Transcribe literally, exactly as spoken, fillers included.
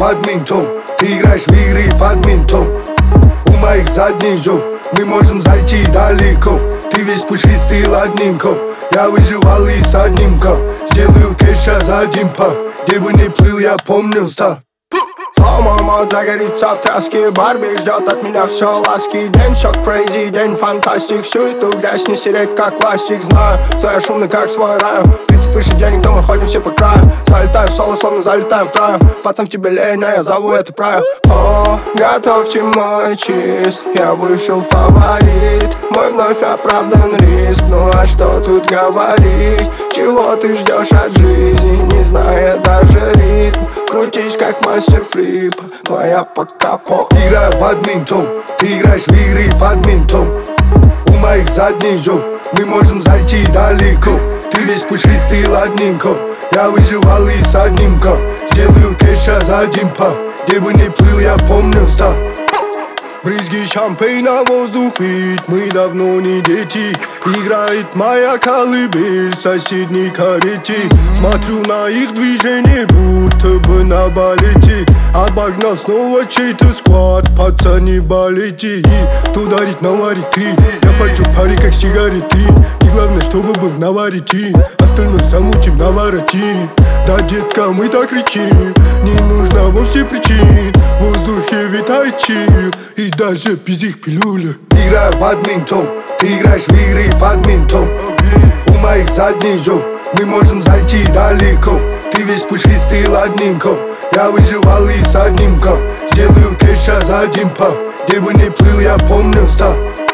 бадминтон. Ты играешь в игры бадминтон. У моих задних жёг, мы можем зайти далеко. Ты весь пушистый ладненько. Я выживал и с одним кап. Сделаю кэша за один пап. Где бы ни плыл, я помнил старт. Мама загорится в тряске, Барби ждет от меня все ласки. День шок crazy, день фантастик. Всю эту грязь не стереть как пластик. Знаю, что я шумный как свой рай. тридцать выше денег, но мы ходим все по краю. Залетаем в соло, словно залетаем в траю. Пацан в тебе лень, а я зову это правило. О, готовьте мой чист, я вышел фаворит. Мой вновь оправдан риск, ну а что тут говорить? Чего ты ждешь от жизни, не зная даже ритм? Крутись как мастер флип, твоя пока по. Играю в бадминтон, ты играешь в игры бадминтон. У моих задних жёг, мы можем зайти далеко. Ты весь пушистый ладненько. Я выживал и с одним кап. Сделаю кэша за один пап. Где бы ни плыл, я помнил старт. Брызги шампейна, воздух вид, мы давно не дети. Играет моя колыбель в соседней карете. Смотрю на их движение, будто бы на балете. Обогнал снова чей-то сквад, пацаны балете. И кто дарит, наварит ты. Я поджег пари, как сигареты. И главное, чтобы был наварите. Остальное замутим, наворотим. Да, детка, мы так кричим. Не нужно вовсе причин. В воздухе витает чил. И даже без их пилюля. Играю в бадминтон, ты играешь в игры бадминтон. У моих задних жёг, мы можем зайти далеко. Ты весь пушистый ладненько. Я выживал и с одним кап. Сделаю кэша за один пап. Где бы ни плыл, я помнил старт.